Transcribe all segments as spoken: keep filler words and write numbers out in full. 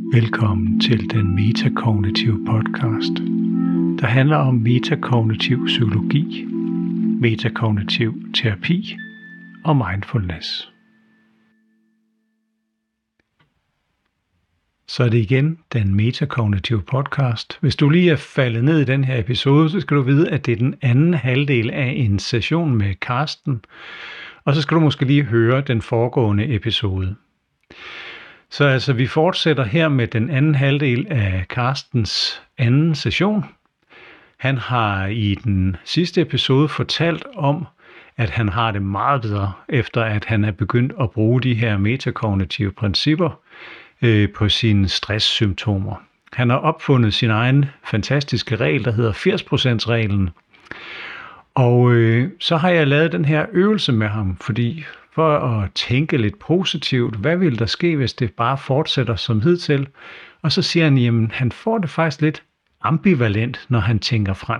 Velkommen til den metakognitive podcast, der handler om metakognitiv psykologi, metakognitiv terapi og mindfulness. Så er det igen den metakognitive podcast. Hvis du lige er faldet ned i den her episode, så skal du vide, at det er den anden halvdel af en session med Carsten, og så skal du måske lige høre den foregående episode. Så altså, vi fortsætter her med den anden halvdel af Carstens anden session. Han har i den sidste episode fortalt om, at han har det meget bedre, efter at han er begyndt at bruge de her metakognitive principper øh, på sine stresssymptomer. Han har opfundet sin egen fantastiske regel, der hedder firs procent reglen. Og øh, så har jeg lavet den her øvelse med ham, fordi for at tænke lidt positivt, hvad vil der ske, hvis det bare fortsætter som hidtil? Og så siger han, jamen han får det faktisk lidt ambivalent, når han tænker frem.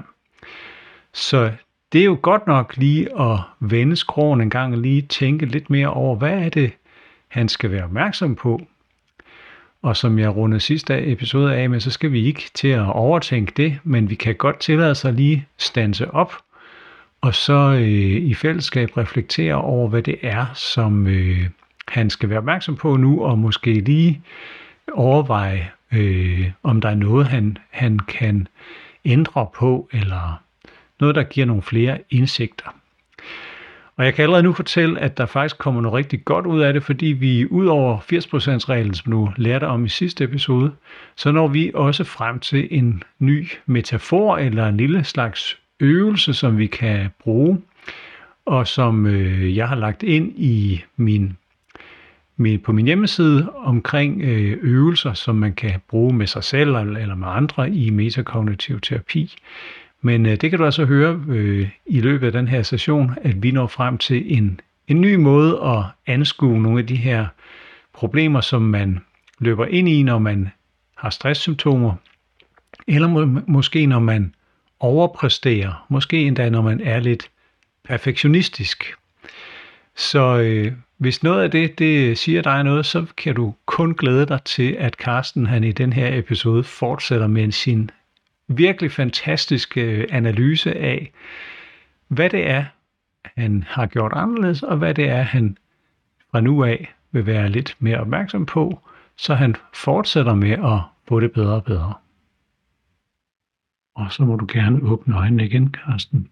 Så det er jo godt nok lige at vende skroen en gang og lige tænke lidt mere over, hvad er det, han skal være opmærksom på. Og som jeg rundede sidste episode af med, så skal vi ikke til at overtænke det, men vi kan godt tillade sig lige standse op, og så øh, i fællesskab reflektere over, hvad det er, som øh, han skal være opmærksom på nu, og måske lige overveje, øh, om der er noget, han, han kan ændre på, eller noget, der giver nogle flere indsigter. Og jeg kan allerede nu fortælle, at der faktisk kommer noget rigtig godt ud af det, fordi vi ud over firs procent reglen, som du lærte om i sidste episode, så når vi også frem til en ny metafor, eller en lille slags øvelse, som vi kan bruge, og som øh, jeg har lagt ind i min, min på min hjemmeside omkring øh, øvelser, som man kan bruge med sig selv eller, eller med andre i metakognitiv terapi. Men øh, det kan du altså høre øh, i løbet af den her session, at vi når frem til en, en ny måde at anskue nogle af de her problemer, som man løber ind i, når man har stresssymptomer, eller må, måske når man overpræsterer, måske endda når man er lidt perfektionistisk. Så øh, hvis noget af det, det siger dig noget, så kan du kun glæde dig til, at Carsten han i den her episode fortsætter med sin virkelig fantastiske analyse af, hvad det er, han har gjort anderledes, og hvad det er, han fra nu af vil være lidt mere opmærksom på, så han fortsætter med at få det bedre og bedre. Og så må du gerne åbne øjnene igen, Carsten.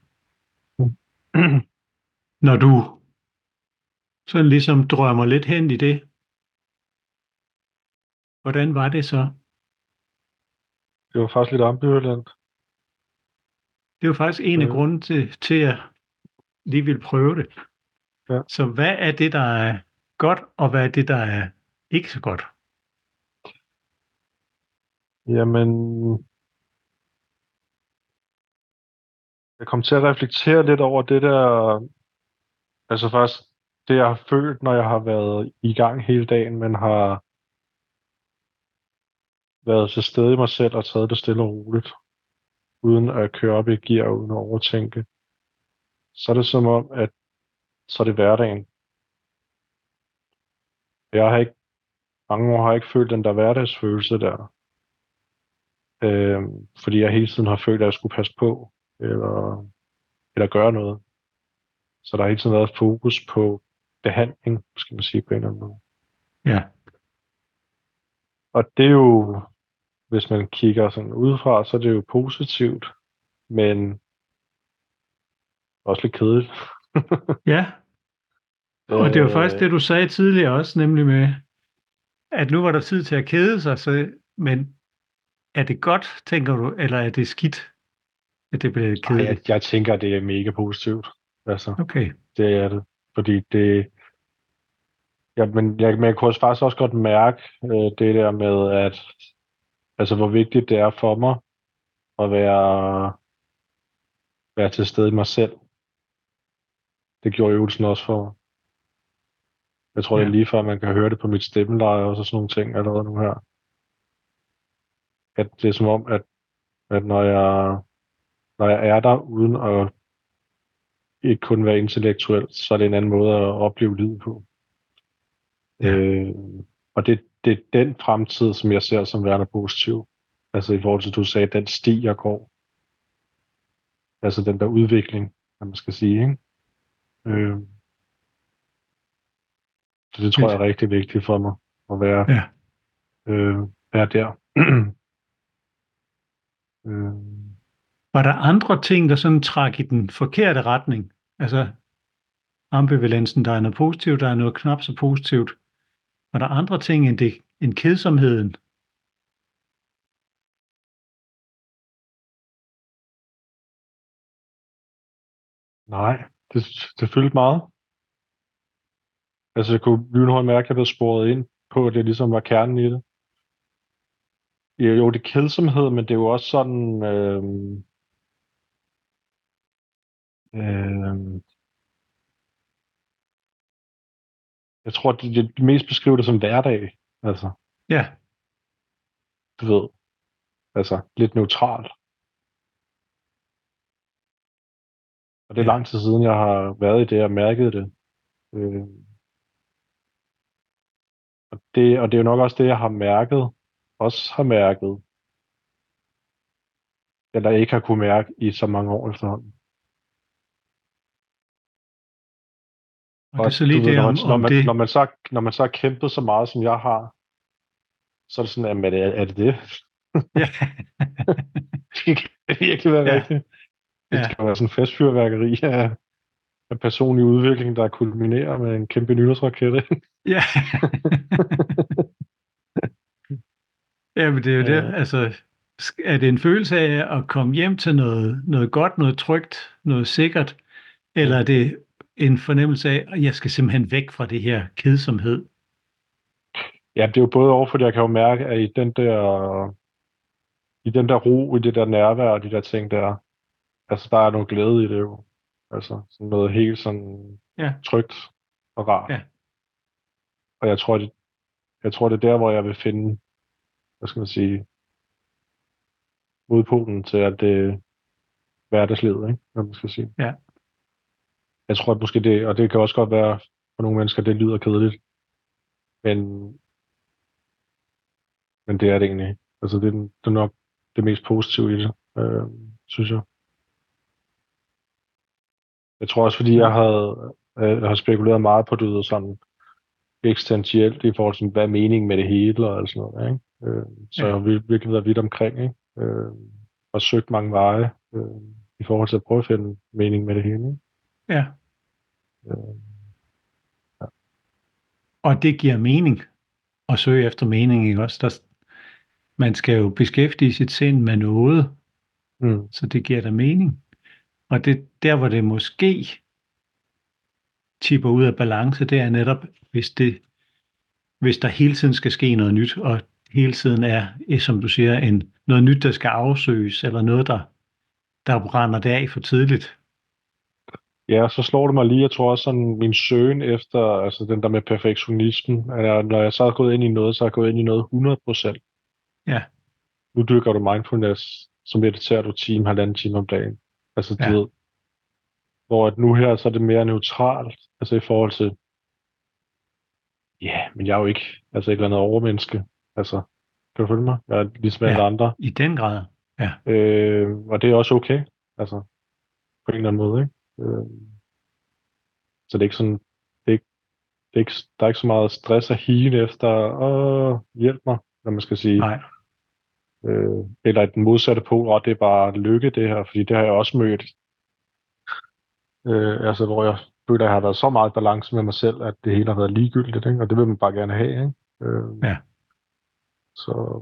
Når du sådan ligesom drømmer lidt hen i det, hvordan var det så? Det var faktisk lidt ambivalent. Det var faktisk en af Ja. grunden til, til at jeg lige vil prøve det. Ja. Så hvad er det, der er godt, og hvad er det, der er ikke så godt? Jamen, jeg kom til at reflektere lidt over det der, altså faktisk det, jeg har følt, når jeg har været i gang hele dagen, men har været til stede i mig selv og taget det stille og roligt, uden at køre op i gear, uden at overtænke. Så er det som om, at så er det hverdagen. Jeg har ikke, mange år har jeg ikke følt den der hverdagsfølelse der. Øhm, fordi jeg hele tiden har følt, at jeg skulle passe på, eller, eller gøre noget. Så der har hele tiden været fokus på behandling, skal man sige på en eller anden måde. Ja. Og det er jo, hvis man kigger sådan udefra, så er det jo positivt, men også lidt kedeligt. Ja. Og det var faktisk det, du sagde tidligere også, nemlig med, at nu var der tid til at kede sig, så, men er det godt, tænker du, eller er det skidt, at det bliver Ej, kedeligt? jeg, jeg tænker, at det er mega positivt. Altså, Okay. det er det. Fordi det... Ja, men jeg, men jeg kunne faktisk også godt mærke øh, det der med, at altså, hvor vigtigt det er for mig at være, være til stede i mig selv. Det gjorde øvelsen også for mig. Jeg tror, ja. Det er lige før, man kan høre det på mit stemmeleje og sådan nogle ting allerede nu her. At det er som om, at, at når, jeg, når jeg er der uden at ikke kun være intellektuel, så er det en anden måde at opleve livet på. Ja. Øh, og det, det er den fremtid, som jeg ser som værende positiv. Altså i forhold til, at du sagde, den sti, jeg går. Altså den der udvikling, hvad man skal sige, ikke? Øh, så det tror jeg er rigtig vigtigt for mig, at være, Ja. øh, være der. øh, Var der andre ting, der sådan trak i den forkerte retning? Altså ambivalensen, der er noget positivt, der er noget knap så positivt. Var der andre ting end, det, end kedsomheden? nej, det, det fyldte meget. Altså jeg kunne lynhurtigt mærke, at jeg blev sporet ind på, at det ligesom var kernen i det. Ja, jo, det er kedsomhed, men det er jo også sådan... Øh, øh, jeg tror, det, det, det mest beskriver det som hverdag. Altså, Ja. du ved, altså lidt neutralt. Og det er Ja. lang tid siden, jeg har været i det og mærket det. Øh, og det. Og det er jo nok også det, jeg har mærket, også har mærket, eller ikke har kunne mærke i så mange år efterhånden. Og Og det er så du lige ved, det når man, om, når om man, det. når man, så, når man så har kæmpet så meget, som jeg har, så er det sådan, jamen, er det er det? det? Ja. Det kan virkelig være Ja. rigtigt. Det Ja. skal være sådan en festfyrværkeri af, af personlig udvikling, der kulminerer med en kæmpe nytårsraket. Ja. Ja, men det er jo det. Ja. Altså, er det en følelse af at komme hjem til noget, noget godt, noget trygt, noget sikkert, eller er det en fornemmelse af, at jeg skal simpelthen væk fra det her kedsomhed? Ja, det er jo både over, fordi jeg kan jo mærke, at i den der, i den der ro, i det der nærvær og de der ting der, altså der er noget glæde i det jo. Altså sådan noget helt sådan Ja. trygt og rart. Ja. Og jeg tror, det, jeg tror, det er der, hvor jeg vil finde, hvad skal man sige, modpolen til, at det hverdagslivet, ikke? Hvad man skal sige. Ja. Jeg tror, at måske det, og det kan også godt være, for nogle mennesker, det lyder kedeligt, men, men det er det egentlig. Altså det, er den- det er nok det mest positive i det, øh, synes jeg. Jeg tror også, fordi jeg havde, øh, jeg har spekuleret meget på det sådan eksistentielt i forhold til, hvad er meningen med det hele og alt sådan noget, ikke? Øh, så Ja. jeg har vir- virkelig været vidt omkring, ikke? Øh, og søgt mange veje øh, i forhold til at prøve at finde mening med det hele, ikke? Ja. Øh, ja. Og det giver mening at søge efter mening, ikke også? Der, man skal jo beskæftige sit sind med noget, Mm. så det giver da mening. Og det der, hvor det måske tipper ud af balance, det er netop, hvis, det, hvis der hele tiden skal ske noget nyt, og hele tiden er, som du siger, en, noget nyt, der skal afsøges, eller noget, der, der brænder det af for tidligt. Ja, så slår det mig lige, jeg tror også sådan min søgen efter, altså den der med perfektionismen, at jeg, når jeg så er gået ind i noget, så er jeg gået ind i noget hundrede procent. Ja. Nu dykker du mindfulness, så mediterer du time, halvanden time om dagen. Altså du Ja. ved, hvor at nu her, så er det mere neutralt, altså i forhold til, ja, yeah, men jeg er jo ikke, altså et eller andet overmenneske, altså, kan du følge mig? Jeg er ligesom alle Ja, andre, i den grad. Ja. øh, og det er også okay, altså, på en eller anden måde, ikke? Øh, så det er ikke sådan, det er ikke, det er ikke, der er ikke så meget stress og hine efter, åh, hjælp mig, når man skal sige, Nej. øh, eller den modsatte pol, og det er bare lykke det her, fordi det har jeg også mødt, øh, altså hvor jeg føler, at jeg har været så meget i balance med mig selv, at det hele har været ligegyldigt, ikke? Og det vil man bare gerne have, ikke? Øh, Ja. Så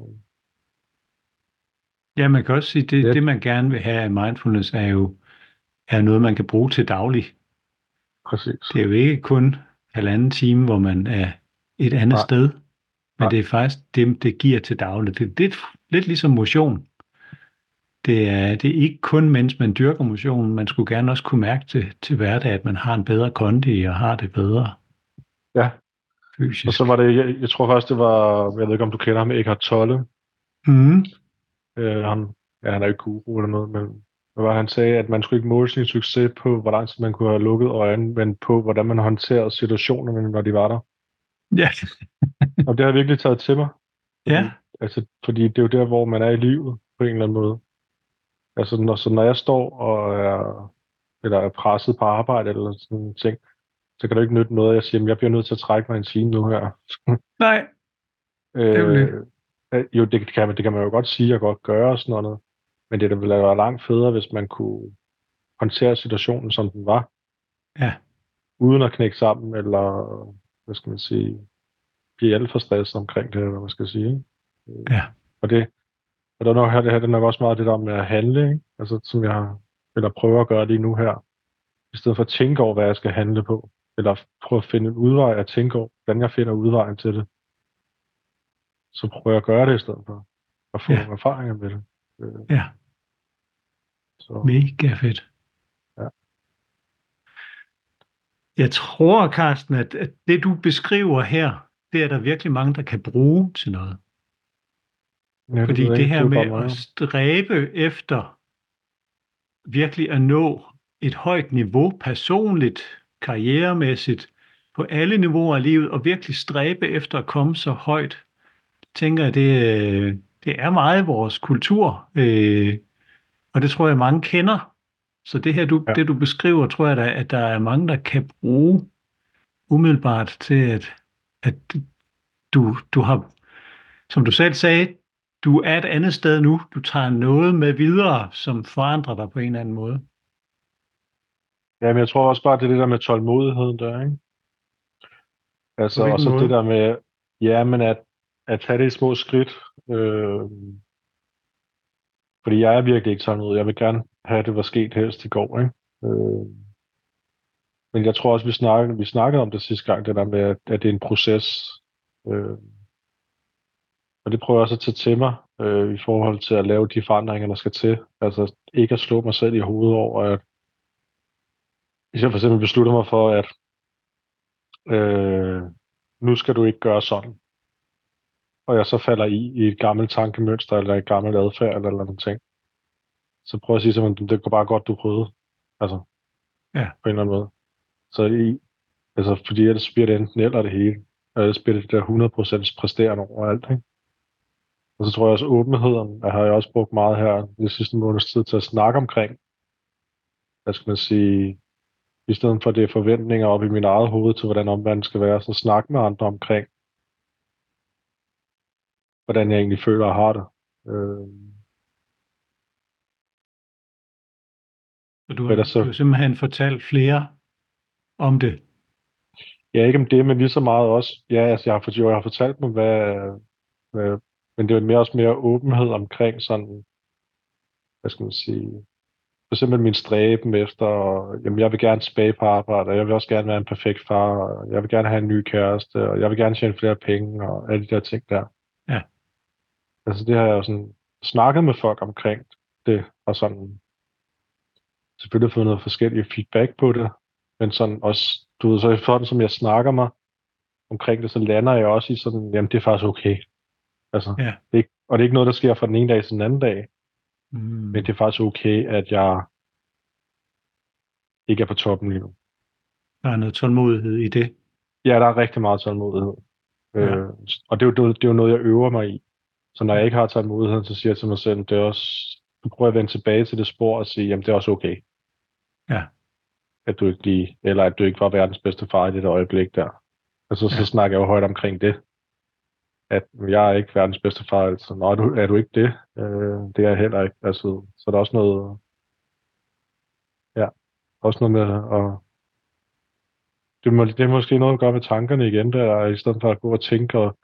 Ja, man kan også sige, det, ja, det man gerne vil have af mindfulness, er jo er noget, man kan bruge til daglig. præcis. Det er jo ikke kun halvanden time, hvor man er et andet Nej, sted, men nej. det er faktisk det, det giver til daglig. Det, det er lidt ligesom motion. Det er, det er ikke kun, mens man dyrker motion. Man skulle gerne også kunne mærke til, til hverdag, at man har en bedre kondi og har det bedre Ja, fysisk. og så var det, jeg, jeg tror faktisk, det var, jeg ved ikke, om du kender ham, Eckhart Tolle. Mm. Øh, han, ja, han er jo ikke guru eller noget, men hvad var, han sagde, at man skulle ikke måle sin succes på, hvor lang tid man kunne have lukket øjnene, men på, hvordan man håndterede situationerne, når de var der. Ja. Og det har jeg virkelig taget til mig. Fordi, Ja. altså, fordi det er jo der, hvor man er i livet, på en eller anden måde. Altså, når, så når jeg står og er, eller er presset på arbejde, eller sådan nogle ting, så kan det ikke nytte noget, at jeg siger, at jeg bliver nødt til at trække mig en time nu her. Nej, nemlig. øh, øh, jo, det kan, man, det kan man jo godt sige, og godt gøre og sådan noget. Men det ville være langt federe, hvis man kunne håndtere situationen, som den var, Ja. uden at knække sammen, eller, hvad skal man sige, blive alt for stresset omkring det, eller hvad man skal sige. Ikke? Ja. Og det, og der er nok, her, det her det er nok også meget det der med at handle, ikke? Altså, som jeg har, eller prøver at gøre lige nu her, i stedet for at tænke over, hvad jeg skal handle på, eller prøve at finde en udvej at tænke over, hvordan jeg finder udvejen til det, så prøver jeg at gøre det i stedet for at få Ja. nogle erfaringer med det. Øh, Ja. Så, Mega fedt. ja. Jeg tror, Carsten, at, at det du beskriver her, det er der virkelig mange, der kan bruge til noget. Ja, det Fordi ved jeg det ikke, her det er med bare mig. at stræbe efter virkelig at nå et højt niveau, personligt, karrieremæssigt, på alle niveauer af livet, og virkelig stræbe efter at komme så højt, tænker jeg, det, øh, det er meget vores kultur, øh, og det tror jeg, mange kender. Så det her, du, Ja. det du beskriver, tror jeg, da, at der er mange, der kan bruge umiddelbart til, at, at du, du har, som du selv sagde, du er et andet sted nu. Du tager noget med videre, som forandrer dig på en eller anden måde. Ja, men jeg tror også bare, det er det der med tålmodigheden der, ikke? Altså, På og hvilken så måde? det der med, ja, men at, at tage det i små skridt. Øh, fordi jeg er virkelig ikke sådan noget. Jeg vil gerne have, at det var sket helst i går, ikke? Øh, men jeg tror også, vi snakkede, vi snakkede om det sidste gang, det der med, at, at det er en proces. Øh, og det prøver jeg også at tage til mig, øh, i forhold til at lave de forandringer, der skal til. Altså, ikke at slå mig selv i hovedet over, at hvis jeg for eksempel beslutter mig for, at øh, nu skal du ikke gøre sådan, og jeg så falder i, i et gammelt tankemønster, eller et gammelt adfærd, eller noget ting, så prøv at sige til mig, det går bare godt, du prøvede. Altså, Ja. på en eller anden måde. Så i, altså, fordi ellers bliver det enten eller det hele, og ellers bliver det der hundrede procent præsterende overalt, ikke? Og så tror jeg også, åbenheden, jeg har jeg også brugt meget her de sidste måneds tid til at snakke omkring, hvad skal man sige, i stedet for det er forventninger op i min eget hoved til, hvordan omverdenen skal være, så snakke med andre omkring, hvordan jeg egentlig føler og har det. Øh, Så du hvad der har, så du har simpelthen fortalt flere om det. Ja, ikke om det, men lige så meget også, ja, altså jeg har, fort- jo, jeg har fortalt dem, hvad, hvad, men det er jo mere også mere åbenhed omkring sådan, hvad skal man sige, for eksempel min stræben efter, jamen jeg vil gerne tilbage på arbejde, og jeg vil også gerne være en perfekt far, og jeg vil gerne have en ny kæreste, og jeg vil gerne tjene flere penge, og alle de der ting der. Ja. Altså det har jeg jo sådan snakket med folk omkring det, og sådan selvfølgelig fået noget forskellige feedback på det, men sådan også, du ved, så sådan som jeg snakker mig omkring det, så lander jeg også i sådan, jamen det er faktisk okay. Altså, Ja. det er ikke, og det er ikke noget, der sker fra den ene dag til den anden dag, Mm. men det er faktisk okay, at jeg ikke er på toppen lige nu. Der er noget tålmodighed i det. Ja, der er rigtig meget tålmodighed. Ja. Øh, og det er, jo, det er jo noget, jeg øver mig i. Så når jeg ikke har tålmodighed, så siger jeg til mig selv, det er også, du prøver at vende tilbage til det spor og sige, jamen det er også okay. Ja. At du ikke lige, eller at du ikke var verdens bedste far i det øjeblik der. Og så, ja. så snakker jeg jo højt omkring det. At jeg er ikke verdens bedste far, altså. Nå, er du, er du ikke det? Øh, det er jeg heller ikke. Altså, så der er også noget, ja, også noget med at, det, må, det er måske noget at gøre med tankerne igen, der i stedet for at gå og tænke og,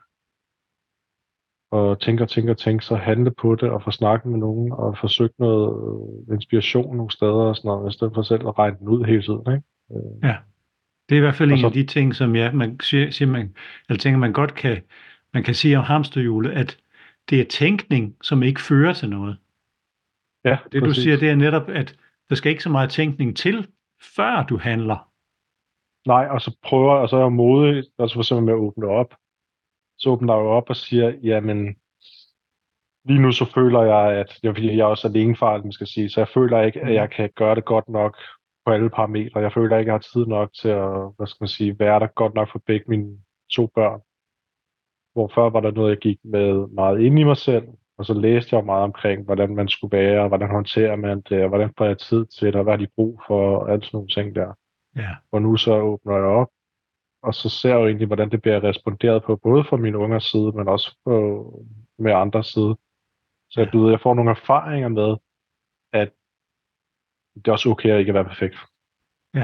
og tænke og tænke og tænke, så handle på det og få snakket med nogen og forsøge noget inspiration nogle steder og sådan noget, i stedet for selv at regne den ud hele tiden, ikke? Ja. Det er i hvert fald Og en så- af de ting, som jeg, man siger, siger man, eller tænker, man godt kan, man kan sige om hamsterhjulet, at det er tænkning, som ikke fører til noget. Ja, Det præcis. du siger, det er netop, at der skal ikke så meget tænkning til, før du handler. Nej, og så prøver, og så er jeg modig, også for eksempel med at åbne op. Så åbner jeg jo op og siger, jamen, lige nu så føler jeg, at jeg, fordi jeg er også alene far, man skal sige, så jeg føler ikke, at jeg kan gøre det godt nok på alle parametre. Jeg føler ikke, at jeg har tid nok til at, hvad skal man sige, være der godt nok for begge mine to børn. Hvor før var der noget, jeg gik med meget ind i mig selv, og så læste jeg meget omkring, hvordan man skulle være, og hvordan håndterer man det, og hvordan får jeg tid til det, og hvad har de brug for, og alt sådan nogle ting der. Ja. Og nu så åbner jeg op, og så ser jeg jo egentlig, hvordan det bliver responderet på, både fra mine ungers side, men også på, med andres side. Så Ja. du ved, jeg får nogle erfaringer med, at det er også okay at ikke være perfekt. Ja.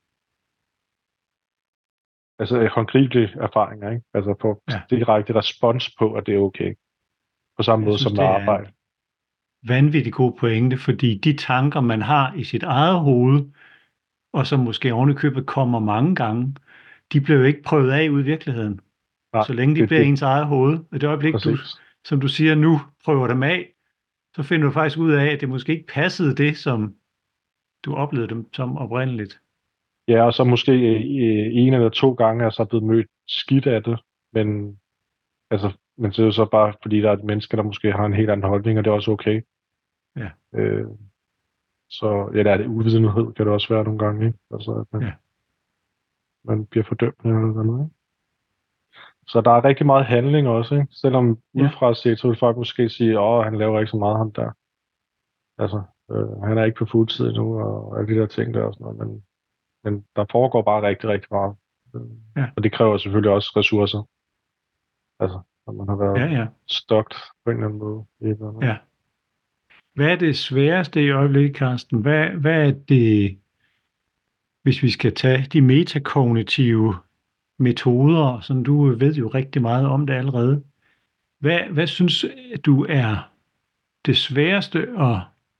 Altså håndgribelige erfaringer, ikke? Altså få Ja. direkte respons på, at det er okay. På samme Jeg måde synes, som med det er arbejde. en vanvittig god pointe, fordi de tanker, man har i sit eget hoved, og som måske ovenikøbet kommer mange gange, de bliver jo ikke prøvet af ude i virkeligheden. Nej, Så længe de det, bliver det, ens eget hoved. Og det øjeblik, du, præcis. som du siger nu, prøver dem af, så finder du faktisk ud af, at det måske ikke passede det, som du oplevede dem som oprindeligt. Ja, og så måske øh, en eller to gange er så blevet mødt skidt af det, men, altså, men det er jo så bare, fordi der er et menneske, der måske har en helt anden holdning, og det er også okay. Ja. Øh, så ja, der er det uvidenhed, kan det også være nogle gange, ikke? Altså, at man, Ja. man bliver fordømt eller noget, ikke? Så der er rigtig meget handling også, ikke? Selvom Ja. udefra set, så vil folk måske sige, åh, han laver ikke så meget, ham der. Altså, øh, han er ikke på fuldtid endnu, og alle de der ting der og sådan noget, men, men der foregår bare rigtig, rigtig meget. Øh, Ja. Og det kræver selvfølgelig også ressourcer. Altså, når man har været Ja, ja. stokt på en eller anden måde. I et eller andet. Ja. Hvad er det sværeste i øjeblikket, Carsten? Hvad, hvad er det, hvis vi skal tage de metakognitive metoder, som du ved jo rigtig meget om det allerede. Hvad, hvad synes du er det sværeste at,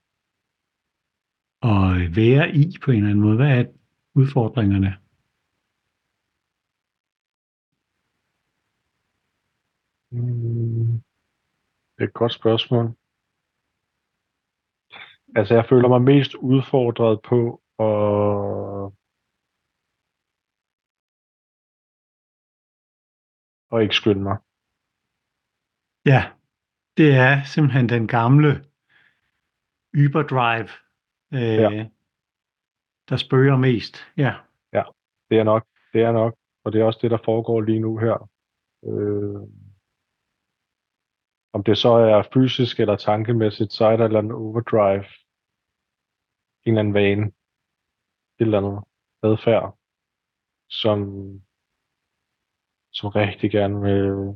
at være i på en eller anden måde? Hvad er udfordringerne? Mm, det er et godt spørgsmål. Altså, jeg føler mig mest udfordret på at, at ikke skynde mig. Ja, det er simpelthen den gamle Uberdrive, øh, Ja. der spøger mest. Ja. Ja, det er nok. Det er nok. Og det er også det, der foregår lige nu her. Øh, om det så er fysisk eller tankemæssigt, så er der et eller andet overdrive. En eller anden vane. Et eller andet adfærd, som, som rigtig gerne vil,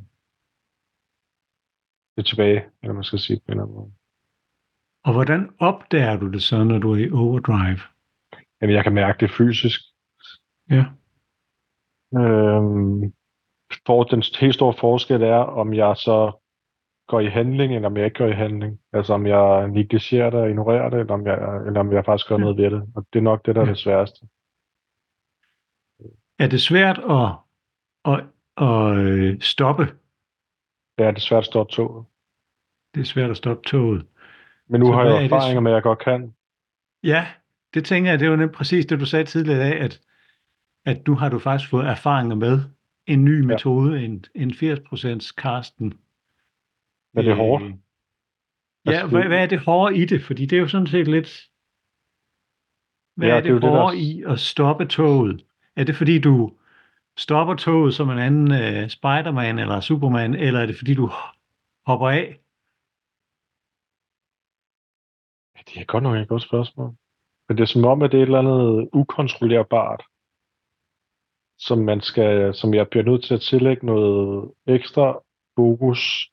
vil tilbage, eller man skal sige på en eller anden måde. Og hvordan opdager du det så, når du er i overdrive? Jamen, jeg kan mærke det fysisk. Ja. Øhm, for den helt store forskel er, om jeg så går i handling, eller om jeg ikke går i handling. Altså om jeg negligerer det og ignorerer det, eller om jeg, eller om jeg faktisk gør Ja. noget ved det. Og det er nok det, der er Ja. det sværeste. Er det svært at, at, at øh, stoppe? Det er det svært at stoppe toget. Det er svært at stoppe toget. Men nu Så har jeg hvad jo er det? erfaringer med, at jeg godt kan. Ja, det tænker jeg, det var nemt præcis det, du sagde tidligere af, at, at nu har du faktisk fået erfaringer med en ny Ja. metode, en, en firs procent Carsten. Men det er hårdt. Øh, Altså, ja, det- hvad, hvad er det hårde i det? Fordi det er jo sådan set lidt... Hvad Ja, er det er det jo det, der- hårde i at stoppe toget? Er det fordi, du stopper toget som en anden uh, Spider-Man eller Superman, eller er det fordi, du hopper af? Det er godt nok et godt spørgsmål. Men det er som om, at det er et eller andet ukontrollerbart, som man skal, som jeg bliver nødt til at tillægge noget ekstra fokus.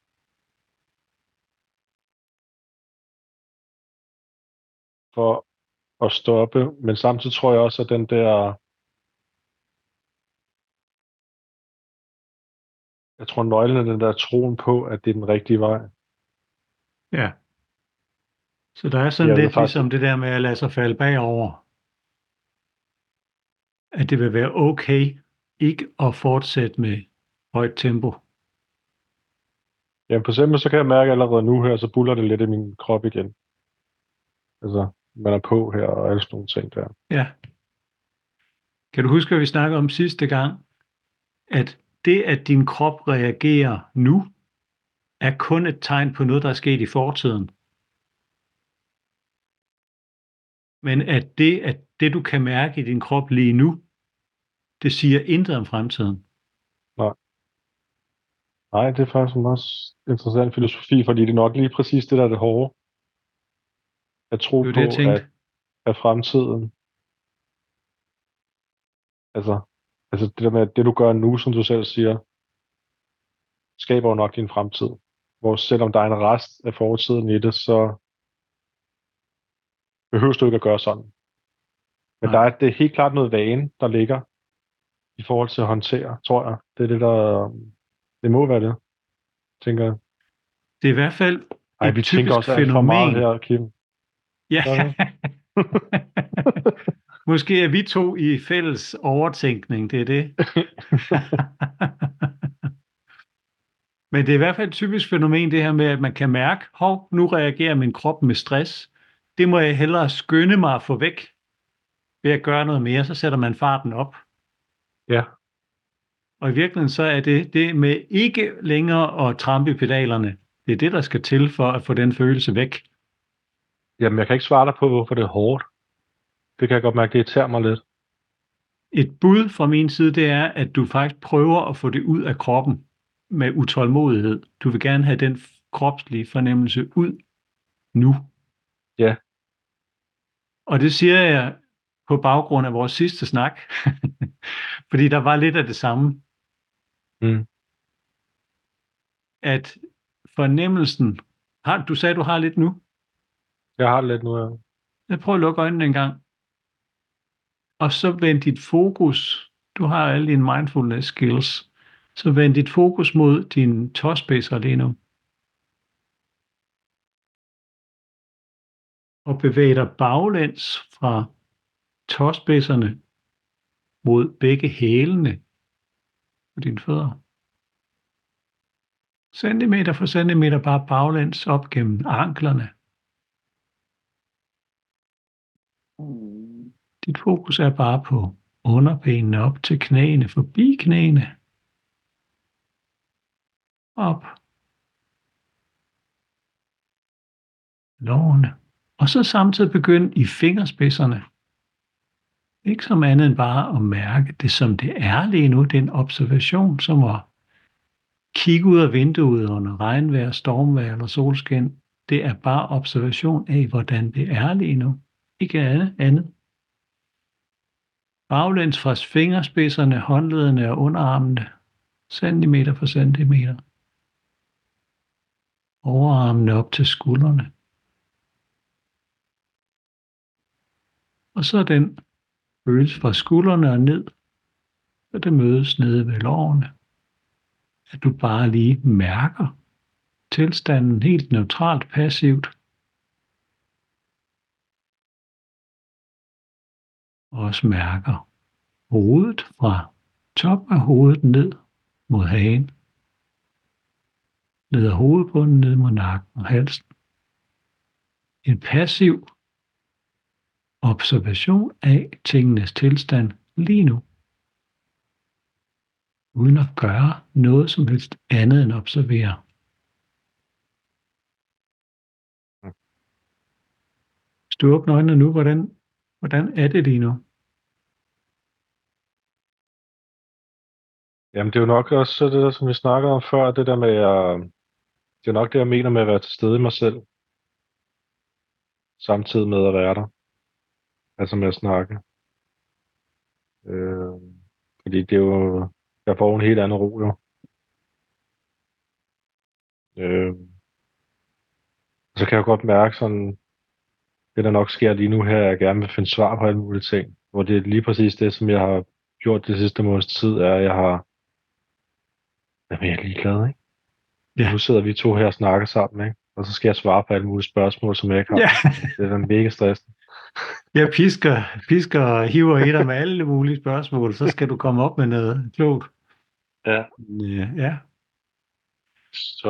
For at stoppe. Men samtidig tror jeg også, at den der, jeg tror nøglen er den der troen på, at det er den rigtige vej. Ja. Så der er sådan Jeg vil lidt faktisk- ligesom det der med at lade sig falde bagover. At det vil være okay ikke at fortsætte med højt tempo. Jamen for eksempel, så kan jeg mærke allerede nu her, så buller det lidt i min krop igen. Altså, man er på her og alle sådan nogle ting der. Ja. Kan du huske, hvad vi snakkede om sidste gang? At det, at din krop reagerer nu, er kun et tegn på noget, der er sket i fortiden. Men at det, at det du kan mærke i din krop lige nu, det siger intet om fremtiden. Nej. Nej, det er faktisk en også interessant filosofi, fordi det er nok lige præcis det, der er det hårde. At tro Det er jo det, jeg på, at, tænkte. at fremtiden, altså, altså det der med, at det du gør nu, som du selv siger, skaber jo nok din fremtid. Hvor selvom der er en rest af fortiden i det, så behøver du ikke at gøre sådan. Men der Nej. er det er helt klart noget vane, der ligger i forhold til at håndtere, tror jeg. Det er det, der... Det må være det, tænker jeg. Det er i hvert fald Ej, et vi tænker typisk også alt for meget fænomen. her, Kim. Ja. Gør vi? Måske er vi to i fælles overtænkning, det er det. Men det er i hvert fald et typisk fænomen, det her med, at man kan mærke, hov, nu reagerer min krop med stress. Det må jeg hellere skynde mig at få væk ved at gøre noget mere, så sætter man farten op. Ja. Og i virkeligheden så er det det med ikke længere at trampe i pedalerne. Det er det, der skal til for at få den følelse væk. Jamen, jeg kan ikke svare dig på, hvorfor det er hårdt. Det kan jeg godt mærke, det irriterer mig lidt. Et bud fra min side, det er, at du faktisk prøver at få det ud af kroppen med utålmodighed. Du vil gerne have den kropslige fornemmelse ud nu. Ja. Og det siger jeg på baggrund af vores sidste snak, fordi der var lidt af det samme, Mm. at fornemmelsen, har, du sagde, du har lidt nu. Jeg har det lidt nu, ja. Jeg prøver at lukke øjnene en gang. Og så vend dit fokus, du har alle dine mindfulness skills, så vend dit fokus mod dine tåspidser lige nu. Og bevæg dig baglæns fra tåspidserne mod begge hælene på dine fødder. Centimeter for centimeter bare baglæns op gennem anklerne. Dit fokus er bare på underbenene op til knæene, forbi knæene. Op. Lårene. Og så samtidig begynde i fingerspidserne. Ikke som andet end bare at mærke det, som det er lige nu. Det er en observation, som at kigge ud af vinduet under regnvejr, stormvejr eller solskin. Det er bare observation af, hvordan det er lige nu. Ikke andet. andet. Baglæns fra fingerspidserne, håndledene og underarmene. Centimeter for centimeter. Overarmene op til skuldrene. Og så den følelse fra skuldrene og ned, så det mødes nede ved lårene. At du bare lige mærker tilstanden helt neutralt, passivt. Og også mærker hovedet fra top af hovedet ned mod hagen. Ned af hovedbunden, ned mod nakken og halsen. En passiv observation af tingenes tilstand lige nu. Uden at gøre noget som helst andet end observere. Hvis du åbner øjnene nu, hvordan, hvordan er det lige nu? Jamen, det er jo nok også det der, som vi snakkede om før, det der med, at det er nok det, jeg mener med at være til stede i mig selv, samtidig med at være der. Altså med at snakke. Øh, fordi det er jo, jeg får en helt anden ro, jo. Øh, så kan jeg godt mærke sådan, det der nok sker lige nu her, at jeg gerne vil finde svar på alle mulige ting. Hvor det er lige præcis det, som jeg har gjort det sidste måneds tid, er, at jeg har, jamen jeg er ligeglad, ikke? Ja. Nu sidder vi to her og snakker sammen, ikke? Og så skal jeg svare på alle mulige spørgsmål, som jeg ikke har. Ja. Det er da mega stressende. Jeg pisker, pisker og hiver i dig med alle mulige spørgsmål, så skal du komme op med noget klogt. Ja. Ja. ja. Så...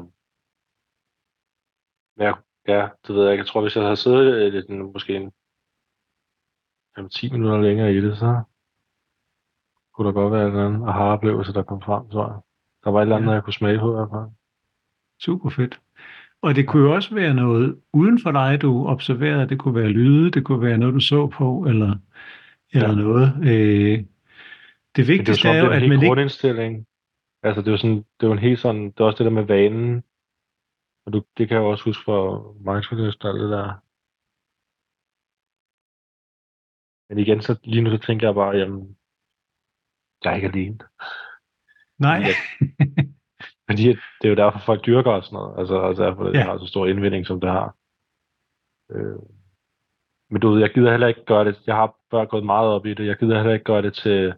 Ja, ja, det ved jeg ikke. Jeg tror, hvis jeg havde siddet lidt, måske en fem til ti minutter længere i det, så kunne der godt være en eller anden aha-oplevelse, der kom frem, tror jeg. Der var et eller andet, Ja. jeg kunne smage på i hvert fald. Super fedt. Og det kunne jo også være noget uden for dig, du observerede. Det kunne være lyde, det kunne være noget, du så på, eller, eller Ja. noget. Øh, det Men det er jo vigtigste som, er det jo, er en at helt man ikke... grundindstilling. Altså, det er jo sådan, det er jo en helt sådan, det er også det der med vanen, og du, det kan jeg jo også huske for mindfulness og alt det der. Men igen, så lige nu, så tænker jeg bare, jamen, jeg er ikke alene. Nej. Fordi, at, fordi at det er jo derfor, folk dyrker og sådan noget. Altså, altså derfor, det Ja. har så stor indvinding, som det har. Øh, men du ved, jeg gider heller ikke gøre det. Jeg har før gået meget op i det. Jeg gider heller ikke gøre det til,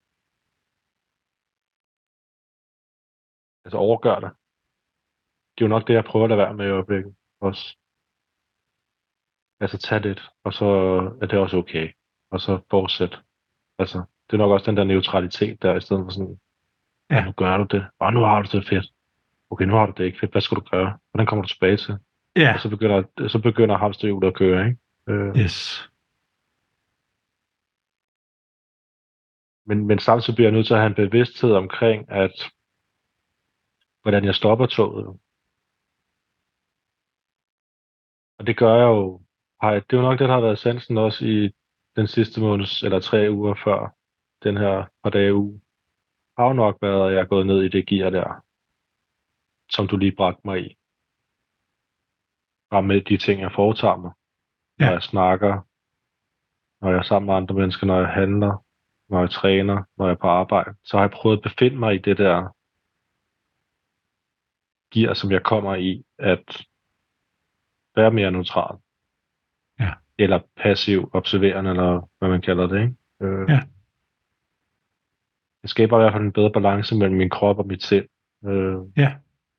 altså overgøre det. Det er jo nok det, jeg prøver at lade være med i øjeblikket også. Altså tage lidt, og så er det også okay. Og så fortsæt. Altså, det er nok også den der neutralitet der, i stedet for sådan, ja, Ja. nu gør du det. Og nu har du det fedt. Okay, nu har du det ikke fedt. Hvad skal du gøre? Hvordan kommer du tilbage til? Ja. Og så begynder, så begynder hamsterhjulet at køre, ikke? Øh, Yes. men, men samtidig bliver jeg nødt til at have en bevidsthed omkring, at hvordan jeg stopper toget. Og det gør jeg jo. Hej, det er jo nok det, der har været essensen også i den sidste måneds, eller tre uger før den her par dage uge. Har jo nok været, at jeg er gået ned i det gear der, som du lige bragte mig i. Bare med de ting, jeg foretager mig. Når Ja. jeg snakker, når jeg er sammen med andre mennesker, når jeg handler, når jeg træner, når jeg er på arbejde. Så har jeg prøvet at befinde mig i det der gear, som jeg kommer i, at være mere neutral. Ja. Eller passiv, observerende, eller hvad man kalder det, ikke? Øh, Ja. Det skaber i hvert fald en bedre balance mellem min krop og mit sind. Øh, Ja.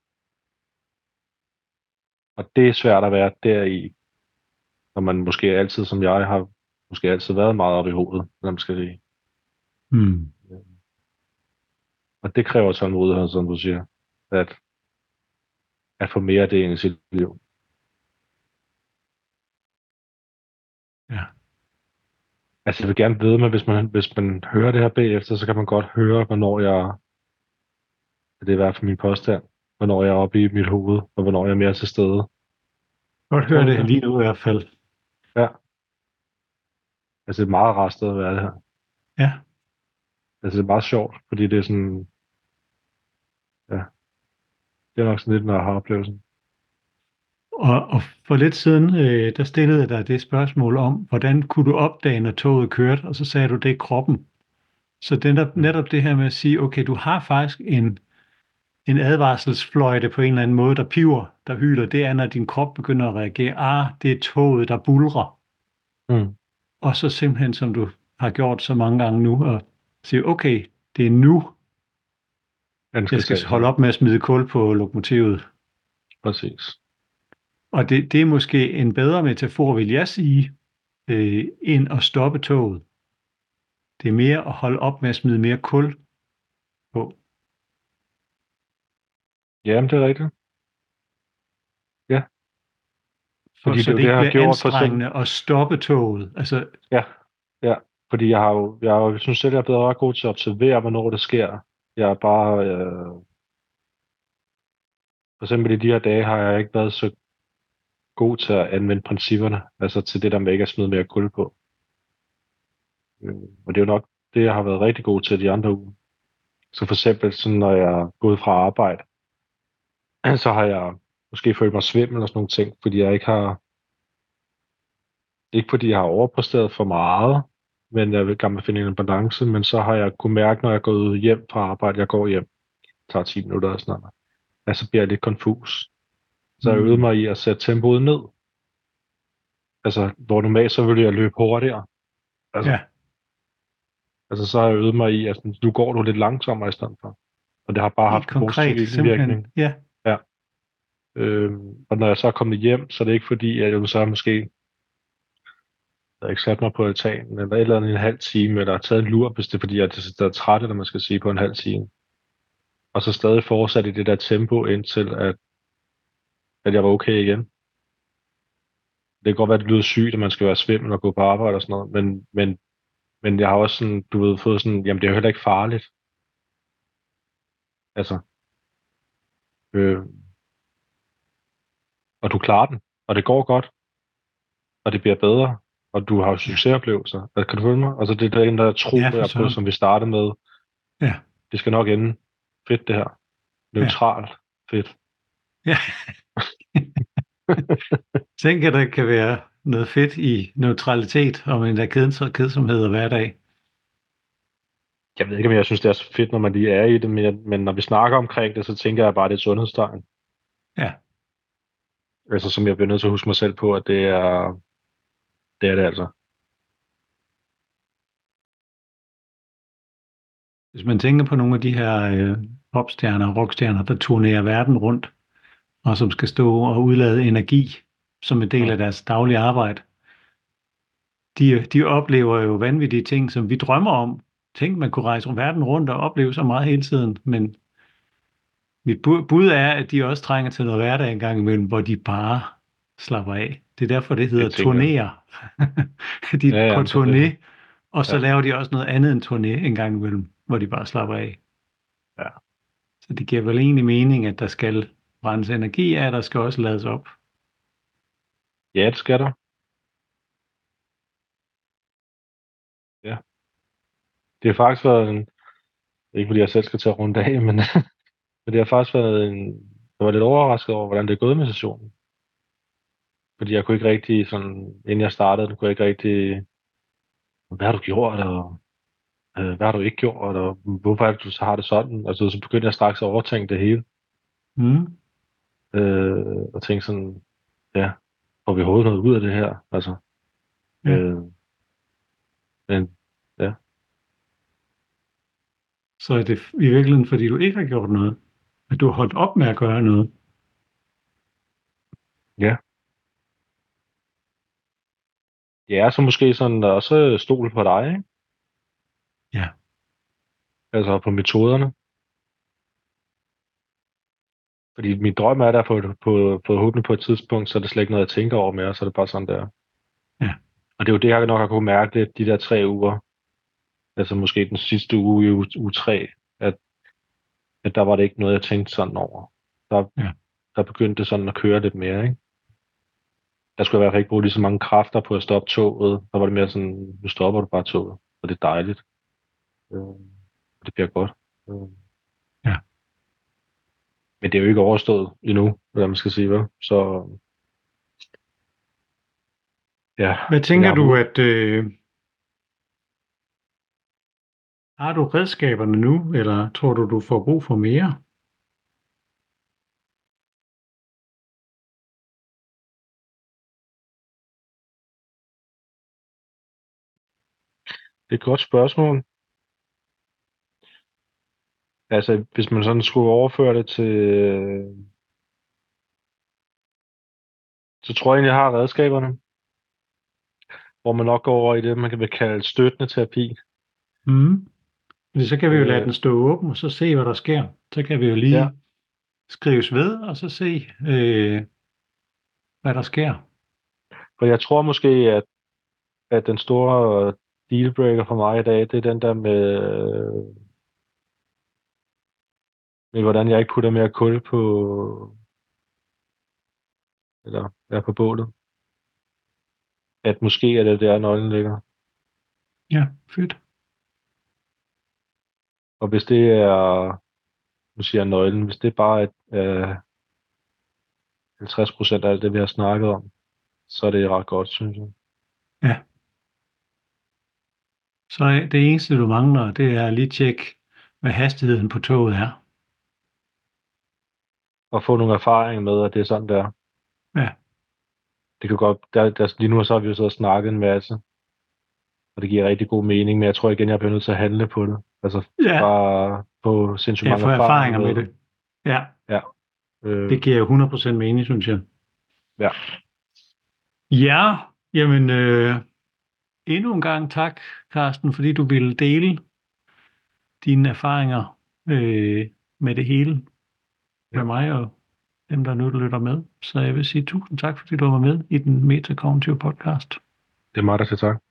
og det er svært at være deri, når man måske altid, som jeg har, måske altid været meget oppe i hovedet, når man skal sige. Mm. Og det kræver tålmodighed, som du siger, at, at få mere af det ind i sit liv. Ja. Altså jeg vil gerne vide, men hvis man, hvis man hører det her bagefter, så kan man godt høre, hvornår jeg, det er i hvert fald min påstand, hvornår jeg er oppe i mit hoved, og hvornår jeg er mere til stede. Godt høre det lige nu i hvert fald. Ja. Altså det er meget rart sted at være det her. Ja. Altså det er meget sjovt, fordi det er sådan, ja, det er nok sådan lidt en aha-oplevelsen. Og, og for lidt siden, øh, der stillede jeg dig det spørgsmål om, hvordan kunne du opdage, når toget kørte, og så sagde du, det er kroppen. Så det er netop, netop det her med at sige, okay, du har faktisk en, en advarselsfløjte på en eller anden måde, der piver, der hyler, det er, når din krop begynder at reagere, ah, det er toget, der bulrer. Mm. Og så simpelthen, som du har gjort så mange gange nu, og sige, okay, det er nu, jeg skal holde op med at smide kul på lokomotivet. Præcis. Og det, det er måske en bedre metafor, vil jeg sige, øh, end at stoppe toget. Det er mere at holde op med at smide mere kul på. Jamen, det er rigtigt. Ja. For, Fordi så det, det, det ikke har bliver gjort anstrengende at stoppe toget. Altså, Ja, ja. Fordi jeg har jo, jeg, har, jeg synes selv, jeg er blevet ret god til at observere, hvornår det sker. Jeg er bare, øh, for eksempel i de her dage, har jeg ikke været så god til at anvende principperne, altså til det der med ikke at smide mere kul på. Øh, og det er jo nok det, jeg har været rigtig god til de andre uger. Så for eksempel, sådan, når jeg er gået fra arbejde, så har jeg måske følt mig svimmel eller sådan nogle ting, fordi jeg ikke har, ikke fordi jeg har overpræsteret for meget, men jeg vil gerne finde en balance, men så har jeg kunne mærke, når jeg er gået hjem fra arbejde, jeg går hjem, tager ti minutter og sådan noget, at så bliver jeg lidt konfus. Så jeg øvede mig i at sætte tempoet ned. Altså, hvor normalt så ville jeg løbe hurtigere. Altså, ja, altså så har jeg øvet mig i, at nu går du lidt langsommere i stedet for. Og det har bare helt haft en positiv konkret, indvirkning. simpelthen. Ja, Ja. Øhm, og når jeg så er kommet hjem, så er det ikke fordi, at jeg så måske jeg har ikke sat mig på altanen, eller et eller andet en halv time, eller taget en lur, hvis det er fordi, jeg er træt, eller man skal sige, på en halv time. Og så stadig fortsat i det der tempo, indtil at, at jeg var okay igen. Det kan godt være, at det lyder sygt, at man skal være svimmel og gå på arbejde og sådan noget, men, men, men jeg har også sådan, du ved, fået sådan, jamen det er jo heller ikke farligt. Altså, øh, og du klarer den, og det går godt, og det bliver bedre, og du har jo succesoplevelser. Altså, kan du følge mig? Altså det er den der tro ja, der på, som vi startede med, Ja. det skal nok ende fedt det her. Neutralt fedt. Ja. Tænk, at der kan være noget fedt i neutralitet, og en der keds- kedsomhed og hverdag. Jeg ved ikke, om jeg synes, det er så fedt, når man lige er i det, men, jeg, men når vi snakker omkring det, så tænker jeg bare, at det er et sundhedstegn. Ja. Altså, som jeg bliver nødt til at huske mig selv på, at det er det, er det altså. Hvis man tænker på nogle af de her øh, popstjerner og rockstjerner, der turnerer verden rundt, og som skal stå og udlade energi som en del Mm. af deres daglige arbejde, de, de oplever jo vanvittige ting, som vi drømmer om. Tænk, man kunne rejse verden rundt og opleve så meget hele tiden, men mit bu- bud er, at de også trænger til noget hverdag en gang imellem, hvor de bare slapper af. Det er derfor, det hedder Det tænker jeg. turnere. De Ja, er på jamen, så turné, det, og så ja. laver de også noget andet end turné en gang imellem, hvor de bare slapper af. Ja. Så det giver vel egentlig mening, at der skal brændes energi af, der skal også lades op. Ja, det skal der. Ja. Det har faktisk været en, ikke fordi jeg selv skal til at runde af, men, men det har faktisk været en, jeg var lidt overrasket over, hvordan det er gået med sessionen. Fordi jeg kunne ikke rigtig, sådan, inden jeg startede, kunne jeg ikke rigtig, hvad har du gjort, og øh, hvad har du ikke gjort, og hvorfor er det, du så har det sådan? Altså, så begyndte jeg straks at overtænke det hele, Mm. øh, og tænke sådan, ja, får vi overhovedet noget ud af det her? Altså, Ja. øh, men, ja, Så er det i virkeligheden, fordi du ikke har gjort noget, at du har holdt op med at gøre noget. ja. Det er så måske sådan, der også stol på dig, ikke? Ja. Altså på metoderne. Fordi min drøm er der på, på, forhåbentlig på et tidspunkt, så er det slet ikke noget, jeg tænker over mere, så er det bare sådan der. Ja. Og det er jo det, jeg nok har kunne mærke lidt, de der tre uger, altså måske den sidste uge i uge, uge tre, at, at der var det ikke noget, jeg tænkte sådan over. Der, Ja. der begyndte det sådan at køre lidt mere, ikke? Jeg skulle i hvert fald ikke bruge lige så mange kræfter på at stoppe toget. Der var det mere sådan, nu stopper du bare toget, og det er dejligt. Øh, det bliver godt. Øh. Ja. Men det er jo ikke overstået endnu, hvad man skal sige, vel? Så ja. Hvad tænker jeg du, har- at øh, har du redskaberne nu, eller tror du, du får brug for mere? Det er et godt spørgsmål. Altså, hvis man sådan skulle overføre det til... Så tror jeg egentlig, jeg har redskaberne, hvor man nok går over i det, man kan vel kalde støttende terapi. Mm. Fordi så kan vi jo lade Øh, den stå åben, og så se, hvad der sker. Så kan vi jo lige Ja. skrives ved, og så se, øh, hvad der sker. For jeg tror måske, at, at den store dealbreaker for mig i dag, det er den der med, med hvordan jeg ikke putter mere kul på, eller er på bålet. At måske er det der, nøglen ligger. Ja, fedt. Og hvis det er, nu siger jeg nøglen, hvis det bare er øh, halvtreds procent af alt det, vi har snakket om, så er det ret godt, synes jeg. Ja. Så det eneste, du mangler, det er lige tjekke, hvad hastigheden på toget er. Og få nogle erfaringer med, at det er sådan, der. Ja. Det kan godt, der, der, lige nu så har vi jo så snakket en masse, og det giver rigtig god mening, men jeg tror igen, jeg bliver nødt til at handle på det. Altså Ja. bare få sindssygt Ja, mange få erfaringer, erfaringer med det. Ja, Ja. Øh, det giver jo hundrede procent mening, synes jeg. Ja. Ja, jamen øh, endnu en gang tak, Carsten, fordi du ville dele dine erfaringer øh, med det hele, Ja. med mig og dem, der nu lytter med. Så jeg vil sige tusind tak, fordi du var med i den Metakognitive podcast. Det er mig, der siger tak.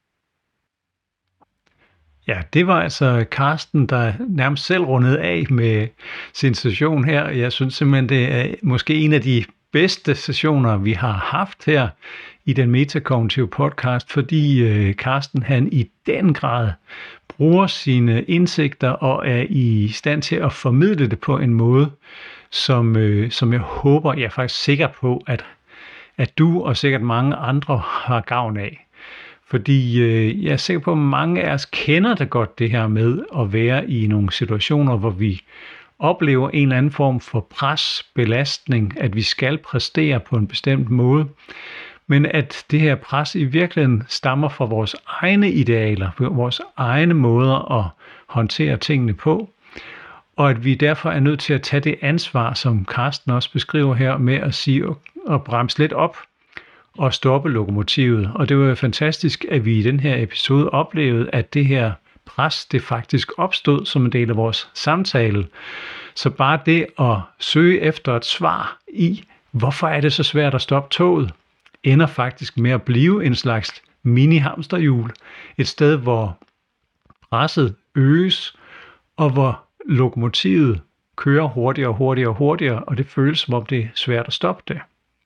Ja, det var altså Carsten, der nærmest selv rundede af med sin session her. Jeg synes simpelthen, det er måske en af de bedste sessioner, vi har haft her i den metakognitive podcast, fordi øh, Carsten han i den grad bruger sine indsigter og er i stand til at formidle det på en måde, som, øh, som jeg håber, jeg er faktisk sikker på, at, at du og sikkert mange andre har gavn af. Fordi øh, jeg er sikker på, at mange af os kender det godt, det her med at være i nogle situationer, hvor vi oplever en eller anden form for pres, belastning, at vi skal præstere på en bestemt måde, men at det her pres i virkeligheden stammer fra vores egne idealer, vores egne måder at håndtere tingene på, og at vi derfor er nødt til at tage det ansvar, som Carsten også beskriver her, med at sige og bremse lidt op og stoppe lokomotivet. Og det var jo fantastisk, at vi i den her episode oplevede, at det her pres, det faktisk opstod som en del af vores samtale. Så bare det at søge efter et svar i, hvorfor er det så svært at stoppe toget, ender faktisk med at blive en slags mini-hamsterhjul. Et sted, hvor presset øges, og hvor lokomotivet kører hurtigere og hurtigere og hurtigere, og det føles som om det er svært at stoppe det.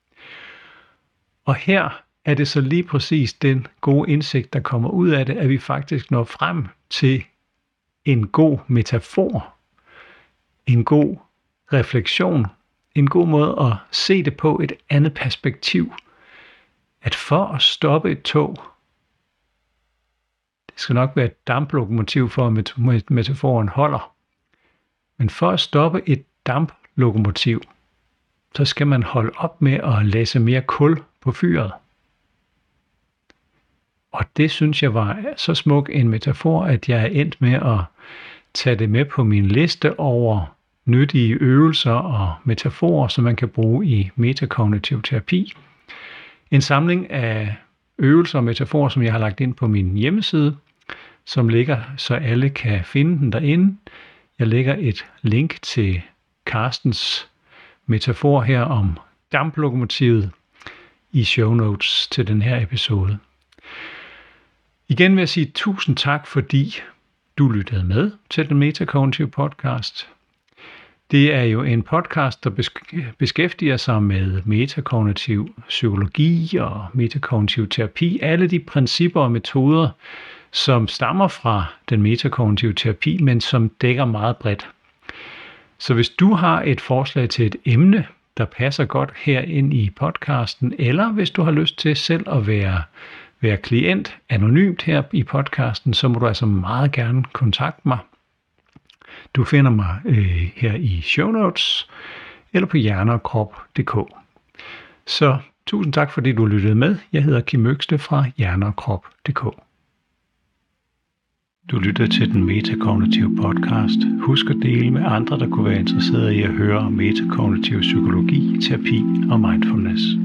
Og her er det så lige præcis den gode indsigt, der kommer ud af det, at vi faktisk når frem til en god metafor, en god refleksion, en god måde at se det på et andet perspektiv. At for at stoppe et tog, det skal nok være et damplokomotiv for at metaforen holder, men for at stoppe et damplokomotiv, så skal man holde op med at læse mere kul på fyret. Og det synes jeg var så smuk en metafor, at jeg er endt med at tage det med på min liste over nyttige øvelser og metaforer, som man kan bruge i metakognitiv terapi. En samling af øvelser og metaforer, som jeg har lagt ind på min hjemmeside, som ligger, så alle kan finde den derinde. Jeg lægger et link til Carstens metafor her om damplokomotivet i show notes til den her episode. Igen vil jeg sige tusind tak, fordi du lyttede med til den metakognitive podcast. Det er jo en podcast, der beskæftiger sig med metakognitiv psykologi og metakognitiv terapi. Alle de principper og metoder, som stammer fra den metakognitive terapi, men som dækker meget bredt. Så hvis du har et forslag til et emne, der passer godt her ind i podcasten, eller hvis du har lyst til selv at være, være klient anonymt her i podcasten, så må du altså meget gerne kontakte mig. Du finder mig øh, her i show notes eller på hjerneogkrop punktum d k. Så tusind tak, fordi du lyttede med. Jeg hedder Kim Øksted fra hjerneogkrop punktum d k. Du lytter til den metakognitive podcast. Husk at dele med andre, der kunne være interesserede i at høre om metakognitiv psykologi, terapi og mindfulness.